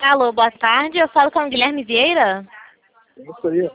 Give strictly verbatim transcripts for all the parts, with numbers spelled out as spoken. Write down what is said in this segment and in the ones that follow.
Alô, boa tarde. Eu falo com o Guilherme Vieira. Eu gostaria.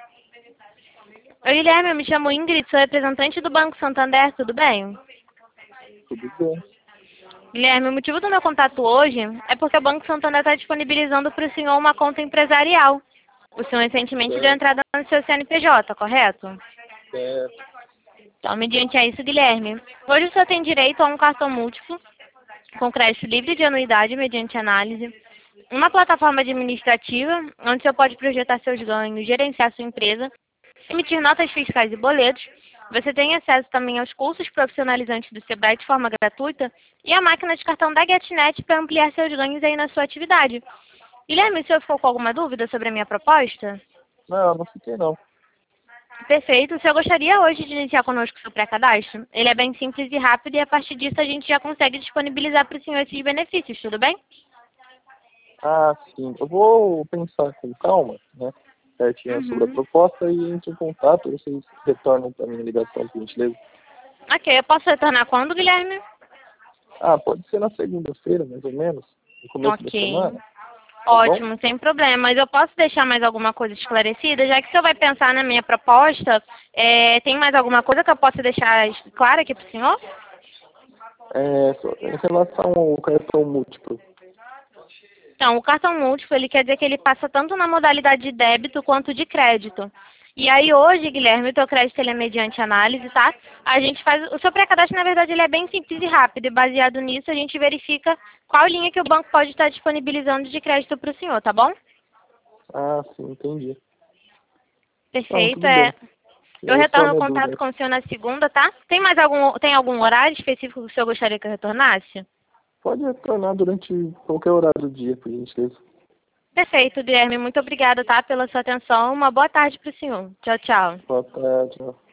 Oi, Guilherme, eu me chamo Ingrid, sou representante do Banco Santander, tudo bem? Tudo bem. Guilherme, o motivo do meu contato hoje é porque o Banco Santander está disponibilizando para o senhor uma conta empresarial. O senhor recentemente deu Certo, entrada no seu C N P J, correto? certo. Então, mediante a isso, Guilherme, hoje o senhor tem direito a um cartão múltiplo com crédito livre de anuidade mediante análise, uma plataforma administrativa onde o senhor pode projetar seus ganhos, gerenciar sua empresa, emitir notas fiscais e boletos. Você tem acesso também aos cursos profissionalizantes do Sebrae de forma gratuita e a máquina de cartão da GetNet para ampliar seus ganhos aí na sua atividade. Guilherme, o senhor ficou com alguma dúvida sobre a minha proposta? Não, não fiquei não. Perfeito. O senhor gostaria hoje de iniciar conosco o seu pré-cadastro? Ele é bem simples e rápido e a partir disso a gente já consegue disponibilizar para o senhor esses benefícios, tudo bem? Ah, sim. Eu vou pensar com calma, né? Certinho sobre a Uhum. proposta e entre em contato, vocês retornam para minha ligação, por gentileza. Ok, eu posso retornar quando, Guilherme? Ah, pode ser na segunda-feira, mais ou menos, no começo da Ok. semana, tá bom? Ótimo, sem problema. Mas eu posso deixar mais alguma coisa esclarecida? Já que o senhor vai pensar na minha proposta, é, tem mais alguma coisa que eu possa deixar clara aqui para o senhor? É, só- em relação ao cartão múltiplo, Então, o cartão múltiplo, ele quer dizer que ele passa tanto na modalidade de débito quanto de crédito. E aí hoje, Guilherme, o teu crédito ele é mediante análise, tá? A gente faz, o seu pré-cadastro, na verdade, ele é bem simples e rápido. E baseado nisso, a gente verifica qual linha que o banco pode estar disponibilizando de crédito para o senhor, tá bom? ah, sim, entendi. Não, Perfeito, tudo bem. é. Eu Eu só retorno o minha contato dúvida. com o senhor na segunda, tá? Tem mais algum, tem algum horário específico que o senhor gostaria que eu retornasse? Pode retornar durante qualquer horário do dia, por gentileza. Perfeito, Guilherme. Muito obrigada, tá, pela sua atenção. Uma boa tarde para o senhor. Tchau, tchau. Boa tarde.